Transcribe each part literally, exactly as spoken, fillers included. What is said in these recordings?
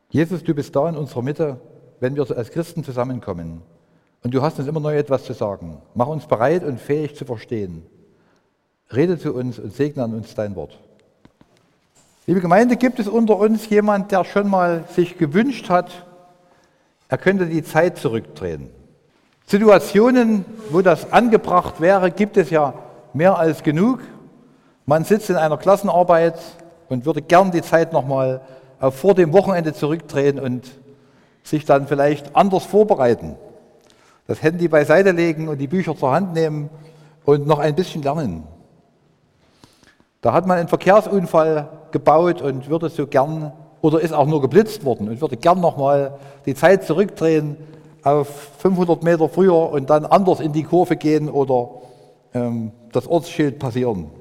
Jesus, du bist da in unserer Mitte, wenn wir als Christen zusammenkommen. Und du hast uns immer neu etwas zu sagen. Mach uns bereit und fähig zu verstehen. Rede zu uns und segne an uns dein Wort. Liebe Gemeinde, gibt es unter uns jemand, der schon mal sich gewünscht hat, er könnte die Zeit zurückdrehen? Situationen, wo das angebracht wäre, gibt es ja mehr als genug. Man sitzt in einer Klassenarbeit und würde gern die Zeit nochmal auf vor dem Wochenende zurückdrehen und sich dann vielleicht anders vorbereiten. Das Handy beiseite legen und die Bücher zur Hand nehmen und noch ein bisschen lernen. Da hat man einen Verkehrsunfall gebaut und würde so gern, oder ist auch nur geblitzt worden und würde gern nochmal die Zeit zurückdrehen auf fünfhundert Meter früher und dann anders in die Kurve gehen oder ähm, das Ortsschild passieren.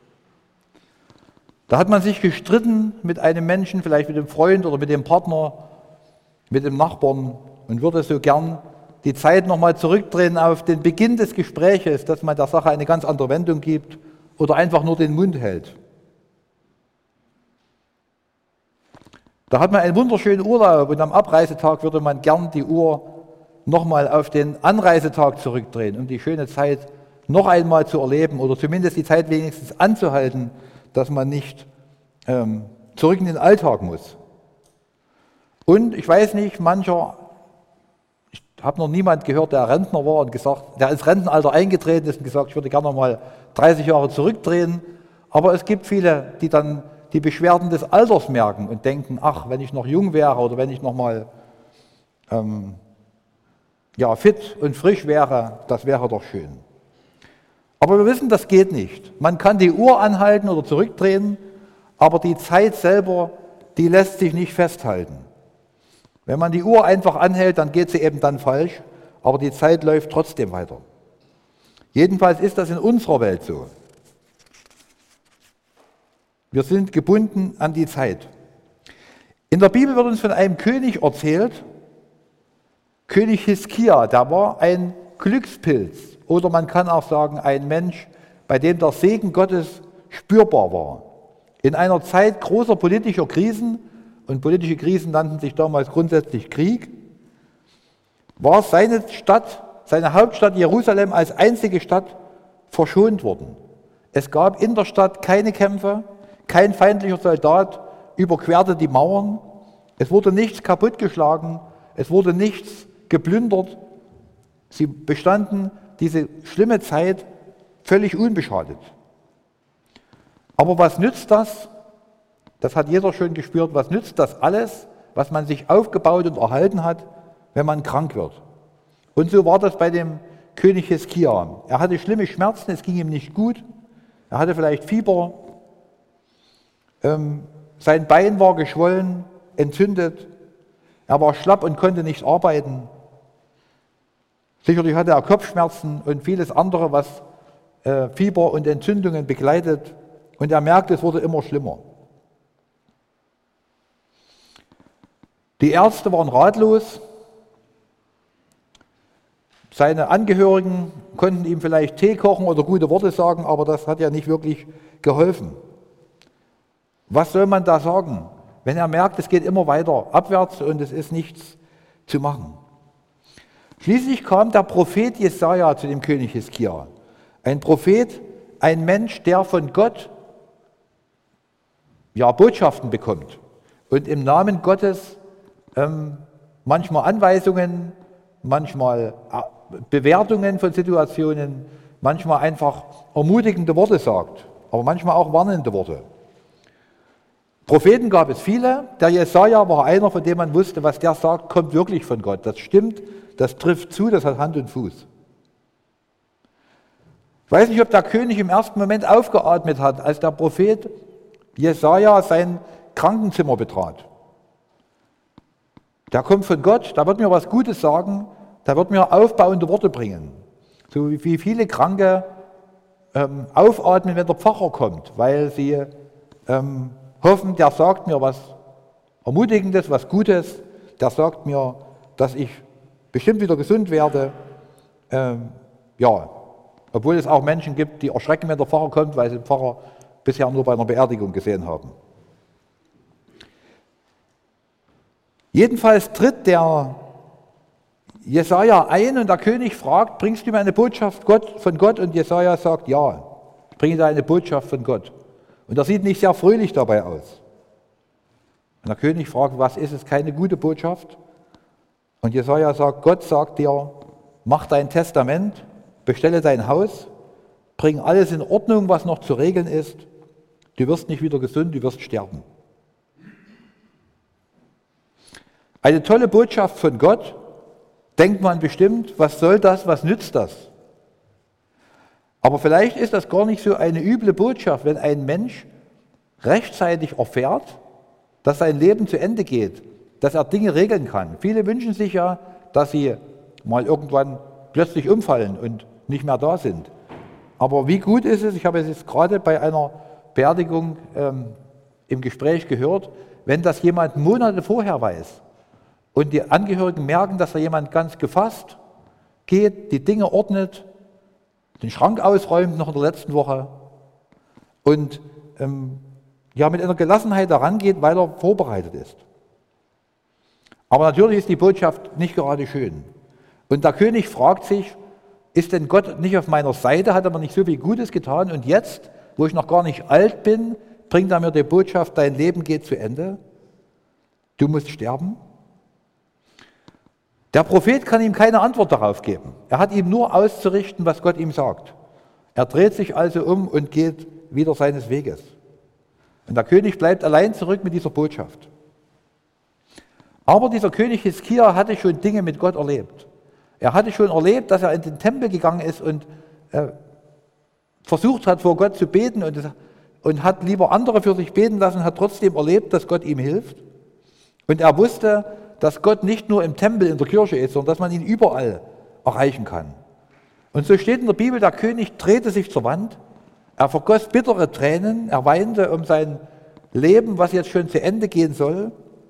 Da hat man sich gestritten mit einem Menschen, vielleicht mit dem Freund oder mit dem Partner, mit dem Nachbarn und würde so gern die Zeit nochmal zurückdrehen auf den Beginn des Gespräches, dass man der Sache eine ganz andere Wendung gibt oder einfach nur den Mund hält. Da hat man einen wunderschönen Urlaub und am Abreisetag würde man gern die Uhr nochmal auf den Anreisetag zurückdrehen, um die schöne Zeit noch einmal zu erleben oder zumindest die Zeit wenigstens anzuhalten, dass man nicht ähm, zurück in den Alltag muss. Und ich weiß nicht, mancher, ich habe noch niemand gehört, der Rentner war und gesagt, der ins Rentenalter eingetreten ist und gesagt, ich würde gerne noch mal dreißig Jahre zurückdrehen. Aber es gibt viele, die dann die Beschwerden des Alters merken und denken, ach, wenn ich noch jung wäre oder wenn ich noch mal ähm, ja, fit und frisch wäre, das wäre doch schön. Aber wir wissen, das geht nicht. Man kann die Uhr anhalten oder zurückdrehen, aber die Zeit selber, die lässt sich nicht festhalten. Wenn man die Uhr einfach anhält, dann geht sie eben dann falsch, aber die Zeit läuft trotzdem weiter. Jedenfalls ist das in unserer Welt so. Wir sind gebunden an die Zeit. In der Bibel wird uns von einem König erzählt, König Hiskia, der war ein Glückspilz oder man kann auch sagen ein Mensch, bei dem der Segen Gottes spürbar war. In einer Zeit großer politischer Krisen, und politische Krisen nannten sich damals grundsätzlich Krieg, war seine Stadt, seine Hauptstadt Jerusalem als einzige Stadt verschont worden. Es gab in der Stadt keine Kämpfe, kein feindlicher Soldat überquerte die Mauern, es wurde nichts kaputtgeschlagen, es wurde nichts geplündert. Sie bestanden diese schlimme Zeit völlig unbeschadet. Aber was nützt das? Das hat jeder schon gespürt. Was nützt das alles, was man sich aufgebaut und erhalten hat, wenn man krank wird? Und so war das bei dem König Hiskia. Er hatte schlimme Schmerzen, es ging ihm nicht gut. Er hatte vielleicht Fieber. Ähm, sein Bein war geschwollen, entzündet. Er war schlapp und konnte nicht arbeiten. Sicherlich hatte er Kopfschmerzen und vieles andere, was äh, Fieber und Entzündungen begleitet. Und er merkte, es wurde immer schlimmer. Die Ärzte waren ratlos. Seine Angehörigen konnten ihm vielleicht Tee kochen oder gute Worte sagen, aber das hat ja nicht wirklich geholfen. Was soll man da sagen, wenn er merkt, es geht immer weiter abwärts und es ist nichts zu machen? Schließlich kam der Prophet Jesaja zu dem König Hiskia. Ein Prophet, ein Mensch, der von Gott ja, Botschaften bekommt und im Namen Gottes ähm, manchmal Anweisungen, manchmal Bewertungen von Situationen, manchmal einfach ermutigende Worte sagt, aber manchmal auch warnende Worte. Propheten gab es viele, der Jesaja war einer, von dem man wusste, was der sagt, kommt wirklich von Gott. Das stimmt, das trifft zu, das hat Hand und Fuß. Ich weiß nicht, ob der König im ersten Moment aufgeatmet hat, als der Prophet Jesaja sein Krankenzimmer betrat. Der kommt von Gott, der wird mir was Gutes sagen, der wird mir aufbauende Worte bringen. So wie viele Kranke ähm, aufatmen, wenn der Pfarrer kommt, weil sie ähm, hoffen, der sagt mir was Ermutigendes, was Gutes, der sagt mir, dass ich bestimmt wieder gesund werde. Ähm, ja, obwohl es auch Menschen gibt, die erschrecken, wenn der Pfarrer kommt, weil sie den Pfarrer bisher nur bei einer Beerdigung gesehen haben. Jedenfalls tritt der Jesaja ein und der König fragt, bringst du mir eine Botschaft Gott, von Gott? Und Jesaja sagt, ja, ich bringe dir eine Botschaft von Gott. Und er sieht nicht sehr fröhlich dabei aus. Und der König fragt, was ist es, keine gute Botschaft? Und Jesaja sagt, Gott sagt dir, mach dein Testament, bestelle dein Haus, bring alles in Ordnung, was noch zu regeln ist. Du wirst nicht wieder gesund, du wirst sterben. Eine tolle Botschaft von Gott, denkt man bestimmt, was soll das, was nützt das? Aber vielleicht ist das gar nicht so eine üble Botschaft, wenn ein Mensch rechtzeitig erfährt, dass sein Leben zu Ende geht, dass er Dinge regeln kann. Viele wünschen sich ja, dass sie mal irgendwann plötzlich umfallen und nicht mehr da sind. Aber wie gut ist es, ich habe es jetzt gerade bei einer Beerdigung ähm, im Gespräch gehört, wenn das jemand Monate vorher weiß und die Angehörigen merken, dass da jemand ganz gefasst geht, die Dinge ordnet, den Schrank ausräumt noch in der letzten Woche und ähm, ja, mit einer Gelassenheit daran geht, weil er vorbereitet ist. Aber natürlich ist die Botschaft nicht gerade schön. Und der König fragt sich, ist denn Gott nicht auf meiner Seite, hat er mir nicht so viel Gutes getan und jetzt, wo ich noch gar nicht alt bin, bringt er mir die Botschaft, dein Leben geht zu Ende, du musst sterben? Der Prophet kann ihm keine Antwort darauf geben. Er hat ihm nur auszurichten, was Gott ihm sagt. Er dreht sich also um und geht wieder seines Weges. Und der König bleibt allein zurück mit dieser Botschaft. Aber dieser König Hiskia hatte schon Dinge mit Gott erlebt. Er hatte schon erlebt, dass er in den Tempel gegangen ist und äh, versucht hat, vor Gott zu beten und, und hat lieber andere für sich beten lassen, hat trotzdem erlebt, dass Gott ihm hilft. Und er wusste, dass Gott nicht nur im Tempel, in der Kirche ist, sondern dass man ihn überall erreichen kann. Und so steht in der Bibel, der König drehte sich zur Wand, er vergoss bittere Tränen, er weinte um sein Leben, was jetzt schon zu Ende gehen soll,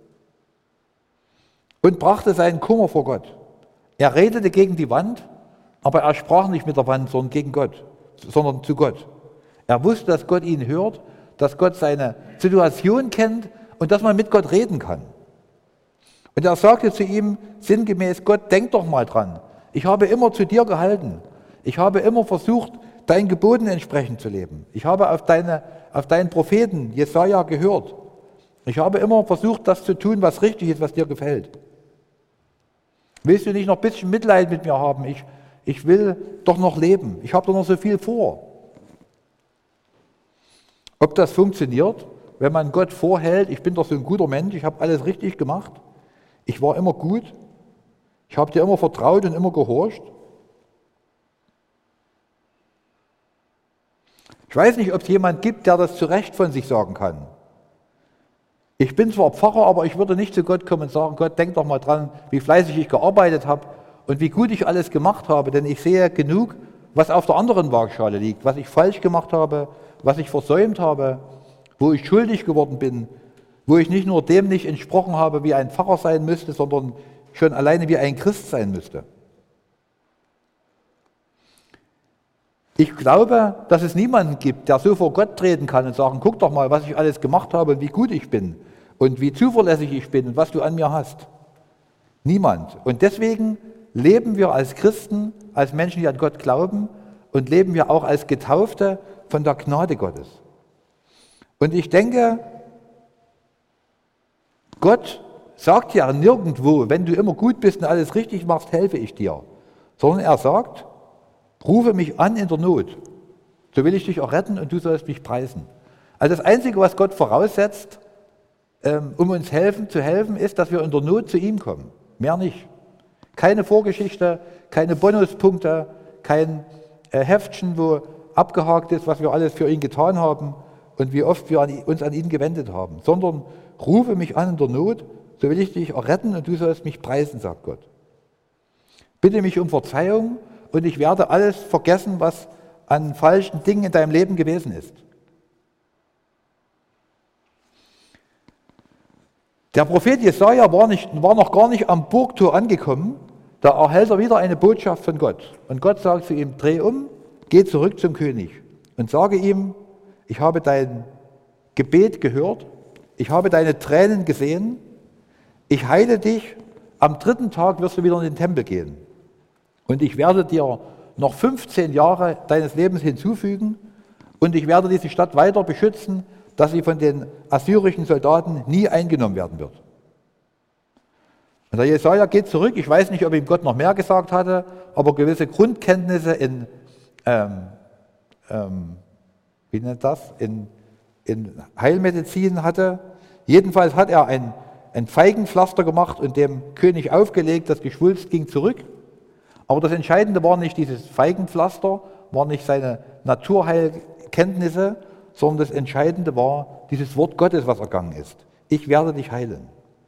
und brachte seinen Kummer vor Gott. Er redete gegen die Wand, aber er sprach nicht mit der Wand, sondern gegen Gott, sondern zu Gott. Er wusste, dass Gott ihn hört, dass Gott seine Situation kennt und dass man mit Gott reden kann. Und er sagte zu ihm sinngemäß, Gott, denk doch mal dran. Ich habe immer zu dir gehalten. Ich habe immer versucht, deinen Geboten entsprechend zu leben. Ich habe auf, deine, auf deinen Propheten Jesaja gehört. Ich habe immer versucht, das zu tun, was richtig ist, was dir gefällt. Willst du nicht noch ein bisschen Mitleid mit mir haben? Ich, ich will doch noch leben. Ich habe doch noch so viel vor. Ob das funktioniert, wenn man Gott vorhält, ich bin doch so ein guter Mensch, ich habe alles richtig gemacht, ich war immer gut, ich habe dir immer vertraut und immer gehorcht. Ich weiß nicht, ob es jemand gibt, der das zu Recht von sich sagen kann. Ich bin zwar Pfarrer, aber ich würde nicht zu Gott kommen und sagen, Gott, denk doch mal dran, wie fleißig ich gearbeitet habe und wie gut ich alles gemacht habe, denn ich sehe genug, was auf der anderen Waagschale liegt, was ich falsch gemacht habe, was ich versäumt habe, wo ich schuldig geworden bin, wo ich nicht nur dem nicht entsprochen habe, wie ein Pfarrer sein müsste, sondern schon alleine wie ein Christ sein müsste. Ich glaube, dass es niemanden gibt, der so vor Gott treten kann und sagen, guck doch mal, was ich alles gemacht habe und wie gut ich bin und wie zuverlässig ich bin und was du an mir hast. Niemand. Und deswegen leben wir als Christen, als Menschen, die an Gott glauben und leben wir auch als Getaufte von der Gnade Gottes. Und ich denke, Gott sagt ja nirgendwo, wenn du immer gut bist und alles richtig machst, helfe ich dir. Sondern er sagt, rufe mich an in der Not, so will ich dich auch retten und du sollst mich preisen. Also das Einzige, was Gott voraussetzt, um uns helfen, zu helfen, ist, dass wir in der Not zu ihm kommen. Mehr nicht. Keine Vorgeschichte, keine Bonuspunkte, kein Heftchen, wo abgehakt ist, was wir alles für ihn getan haben und wie oft wir uns an ihn gewendet haben. Sondern rufe mich an in der Not, so will ich dich auch retten und du sollst mich preisen, sagt Gott. Bitte mich um Verzeihung und ich werde alles vergessen, was an falschen Dingen in deinem Leben gewesen ist. Der Prophet Jesaja war, nicht, war noch gar nicht am Burgtor angekommen, da erhält er wieder eine Botschaft von Gott. Und Gott sagt zu ihm, dreh um, geh zurück zum König und sage ihm, ich habe dein Gebet gehört, ich habe deine Tränen gesehen, ich heile dich, am dritten Tag wirst du wieder in den Tempel gehen. Und ich werde dir noch fünfzehn Jahre deines Lebens hinzufügen und ich werde diese Stadt weiter beschützen, dass sie von den assyrischen Soldaten nie eingenommen werden wird. Und der Jesaja geht zurück, ich weiß nicht, ob ihm Gott noch mehr gesagt hatte, aber gewisse Grundkenntnisse in, ähm, ähm, wie nennt das, in, in Heilmedizin hatte. Jedenfalls hat er ein, ein Feigenpflaster gemacht und dem König aufgelegt, das Geschwulst ging zurück. Aber das Entscheidende war nicht dieses Feigenpflaster, war nicht seine Naturheilkenntnisse, sondern das Entscheidende war dieses Wort Gottes, was ergangen ist. Ich werde dich heilen.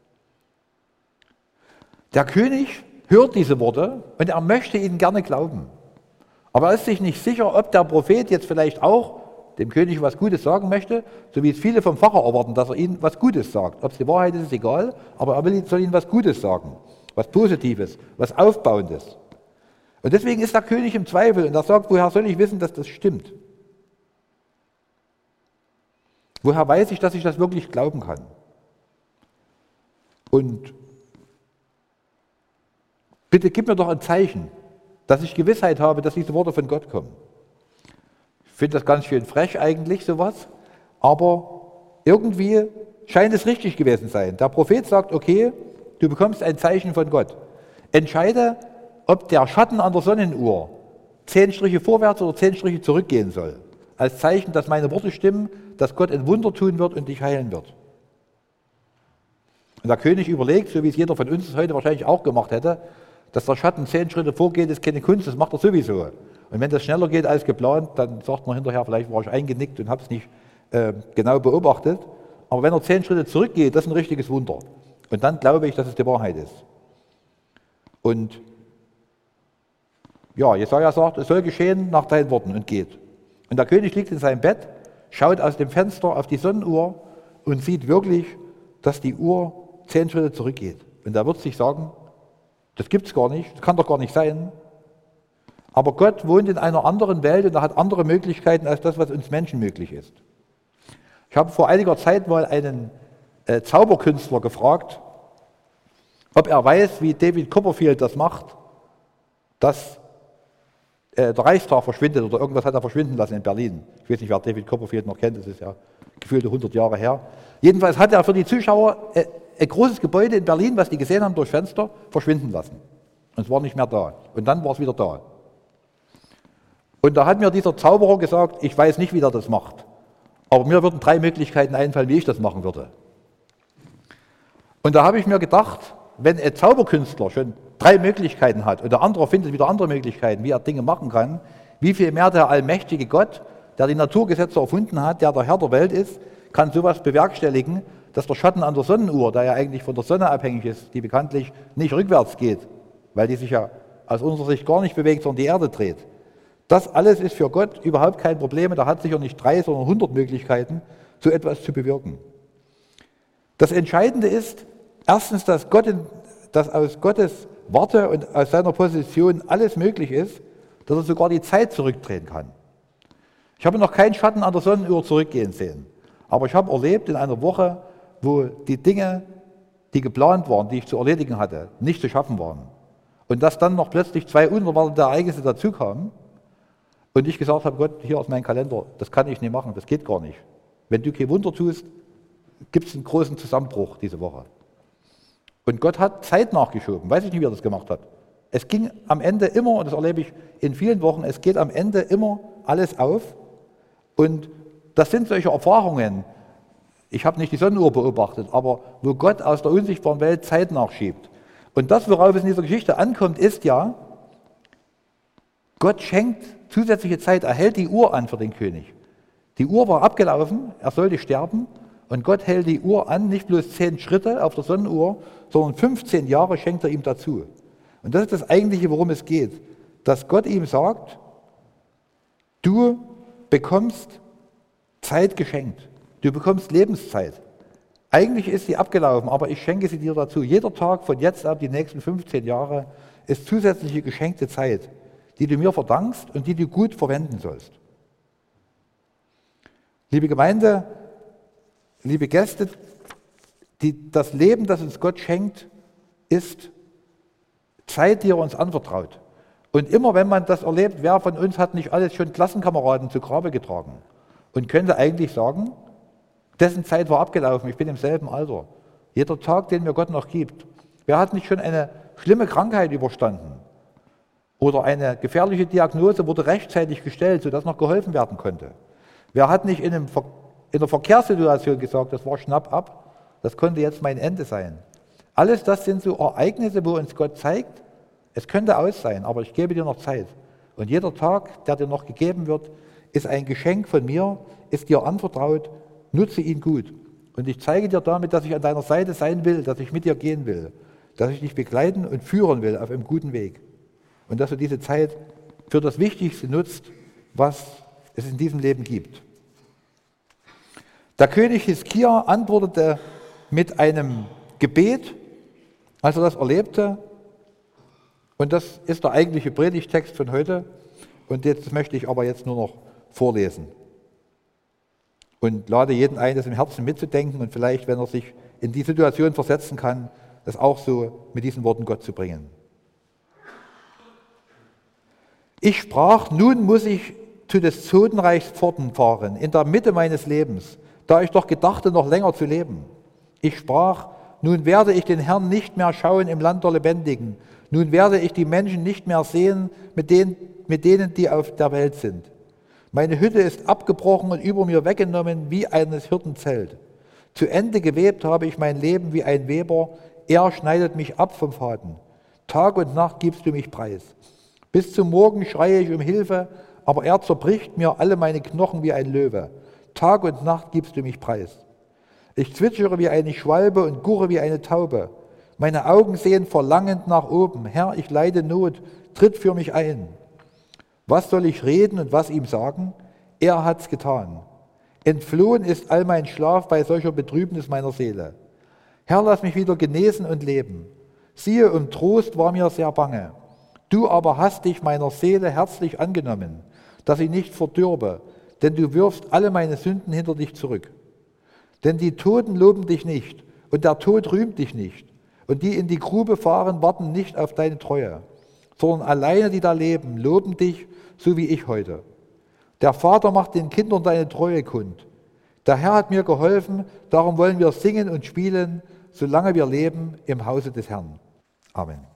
Der König hört diese Worte und er möchte ihnen gerne glauben. Aber er ist sich nicht sicher, ob der Prophet jetzt vielleicht auch dem König was Gutes sagen möchte, so wie es viele vom Pfarrer erwarten, dass er ihnen was Gutes sagt. Ob es die Wahrheit ist, ist egal, aber er will, soll ihnen was Gutes sagen, was Positives, was Aufbauendes. Und deswegen ist der König im Zweifel und er sagt, woher soll ich wissen, dass das stimmt? Woher weiß ich, dass ich das wirklich glauben kann? Und bitte gib mir doch ein Zeichen, dass ich Gewissheit habe, dass diese Worte von Gott kommen. Ich finde das ganz schön frech eigentlich, sowas, aber irgendwie scheint es richtig gewesen sein. Der Prophet sagt, okay, du bekommst ein Zeichen von Gott. Entscheide, ob der Schatten an der Sonnenuhr zehn Striche vorwärts oder zehn Striche zurückgehen soll. Als Zeichen, dass meine Worte stimmen, dass Gott ein Wunder tun wird und dich heilen wird. Und der König überlegt, so wie es jeder von uns heute wahrscheinlich auch gemacht hätte, dass der Schatten zehn Schritte vorgeht, ist keine Kunst, das macht er sowieso. Und wenn das schneller geht als geplant, dann sagt man hinterher, vielleicht war ich eingenickt und habe es nicht äh, genau beobachtet. Aber wenn er zehn Schritte zurückgeht, das ist ein richtiges Wunder. Und dann glaube ich, dass es die Wahrheit ist. Und ja, Jesaja sagt, es soll geschehen nach deinen Worten und geht. Und der König liegt in seinem Bett, schaut aus dem Fenster auf die Sonnenuhr und sieht wirklich, dass die Uhr zehn Schritte zurückgeht. Und er wird sich sagen, das gibt es gar nicht, das kann doch gar nicht sein. Aber Gott wohnt in einer anderen Welt und er hat andere Möglichkeiten als das, was uns Menschen möglich ist. Ich habe vor einiger Zeit mal einen äh, Zauberkünstler gefragt, ob er weiß, wie David Copperfield das macht, dass äh, der Reichstag verschwindet oder irgendwas hat er verschwinden lassen in Berlin. Ich weiß nicht, wer David Copperfield noch kennt, das ist ja gefühlte hundert Jahre her. Jedenfalls hat er für die Zuschauer äh, ein großes Gebäude in Berlin, was die gesehen haben durch Fenster, verschwinden lassen. Und es war nicht mehr da. Und dann war es wieder da. Und da hat mir dieser Zauberer gesagt, ich weiß nicht, wie der das macht. Aber mir würden drei Möglichkeiten einfallen, wie ich das machen würde. Und da habe ich mir gedacht, wenn ein Zauberkünstler schon drei Möglichkeiten hat und der andere findet wieder andere Möglichkeiten, wie er Dinge machen kann, wie viel mehr der allmächtige Gott, der die Naturgesetze erfunden hat, der der Herr der Welt ist, kann sowas bewerkstelligen, dass der Schatten an der Sonnenuhr, der ja eigentlich von der Sonne abhängig ist, die bekanntlich nicht rückwärts geht, weil die sich ja aus unserer Sicht gar nicht bewegt, sondern die Erde dreht. Das alles ist für Gott überhaupt kein Problem. Da hat sicher nicht drei, sondern hundert Möglichkeiten, so etwas zu bewirken. Das Entscheidende ist, erstens, dass, Gott in, dass aus Gottes Warte und aus seiner Position alles möglich ist, dass er sogar die Zeit zurückdrehen kann. Ich habe noch keinen Schatten an der Sonnenuhr zurückgehen sehen. Aber ich habe erlebt in einer Woche, wo die Dinge, die geplant waren, die ich zu erledigen hatte, nicht zu schaffen waren. Und dass dann noch plötzlich zwei unerwartete Ereignisse dazukamen und ich gesagt habe, Gott, hier ist mein Kalender, das kann ich nicht machen, das geht gar nicht. Wenn du kein Wunder tust, gibt es einen großen Zusammenbruch diese Woche. Und Gott hat Zeit nachgeschoben, weiß ich nicht, wie er das gemacht hat. Es ging am Ende immer, und das erlebe ich in vielen Wochen, es geht am Ende immer alles auf. Und das sind solche Erfahrungen, ich habe nicht die Sonnenuhr beobachtet, aber wo Gott aus der unsichtbaren Welt Zeit nachschiebt. Und das, worauf es in dieser Geschichte ankommt, ist ja, Gott schenkt zusätzliche Zeit, er hält die Uhr an für den König. Die Uhr war abgelaufen, er sollte sterben und Gott hält die Uhr an, nicht bloß zehn Schritte auf der Sonnenuhr, sondern fünfzehn Jahre schenkt er ihm dazu. Und das ist das Eigentliche, worum es geht, dass Gott ihm sagt, du bekommst Zeit geschenkt, du bekommst Lebenszeit. Eigentlich ist sie abgelaufen, aber ich schenke sie dir dazu. Jeder Tag von jetzt ab, die nächsten fünfzehn Jahre, ist zusätzliche geschenkte Zeit, die du mir verdankst und die du gut verwenden sollst. Liebe Gemeinde, liebe Gäste, Die, das Leben, das uns Gott schenkt, ist Zeit, die er uns anvertraut. Und immer wenn man das erlebt, wer von uns hat nicht alles schon Klassenkameraden zu Grabe getragen und könnte eigentlich sagen, dessen Zeit war abgelaufen, ich bin im selben Alter. Jeder Tag, den mir Gott noch gibt. Wer hat nicht schon eine schlimme Krankheit überstanden? Oder eine gefährliche Diagnose wurde rechtzeitig gestellt, sodass noch geholfen werden konnte? Wer hat nicht in, einem Ver- in einer Verkehrssituation gesagt, das war schnapp ab, das konnte jetzt mein Ende sein? Alles das sind so Ereignisse, wo uns Gott zeigt, es könnte aus sein, aber ich gebe dir noch Zeit. Und jeder Tag, der dir noch gegeben wird, ist ein Geschenk von mir, ist dir anvertraut, nutze ihn gut. Und ich zeige dir damit, dass ich an deiner Seite sein will, dass ich mit dir gehen will, dass ich dich begleiten und führen will auf einem guten Weg. Und dass du diese Zeit für das Wichtigste nutzt, was es in diesem Leben gibt. Der König Hiskia antwortete mit einem Gebet, als er das erlebte. Und das ist der eigentliche Predigtext von heute. Und jetzt möchte ich aber jetzt nur noch vorlesen. Und lade jeden ein, das im Herzen mitzudenken und vielleicht, wenn er sich in die Situation versetzen kann, das auch so mit diesen Worten Gott zu bringen. Ich sprach, nun muss ich zu des Totenreichs Pforten fahren, in der Mitte meines Lebens, da ich doch gedachte, noch länger zu leben. Ich sprach, nun werde ich den Herrn nicht mehr schauen im Land der Lebendigen. Nun werde ich die Menschen nicht mehr sehen, mit denen, mit denen, die auf der Welt sind. Meine Hütte ist abgebrochen und über mir weggenommen wie eines Hirtenzelt. Zu Ende gewebt habe ich mein Leben wie ein Weber. Er schneidet mich ab vom Faden. Tag und Nacht gibst du mich preis. Bis zum Morgen schreie ich um Hilfe, aber er zerbricht mir alle meine Knochen wie ein Löwe. Tag und Nacht gibst du mich preis. Ich zwitschere wie eine Schwalbe und gurre wie eine Taube. Meine Augen sehen verlangend nach oben. Herr, ich leide Not, tritt für mich ein. Was soll ich reden und was ihm sagen? Er hat's getan. Entflohen ist all mein Schlaf bei solcher Betrübnis meiner Seele. Herr, lass mich wieder genesen und leben. Siehe, um Trost war mir sehr bange. Du aber hast dich meiner Seele herzlich angenommen, dass sie nicht verdürbe, denn du wirfst alle meine Sünden hinter dich zurück. Denn die Toten loben dich nicht und der Tod rühmt dich nicht. Und die in die Grube fahren, warten nicht auf deine Treue, sondern alleine die da leben, loben dich, so wie ich heute. Der Vater macht den Kindern deine Treue kund. Der Herr hat mir geholfen, darum wollen wir singen und spielen, solange wir leben im Hause des Herrn. Amen.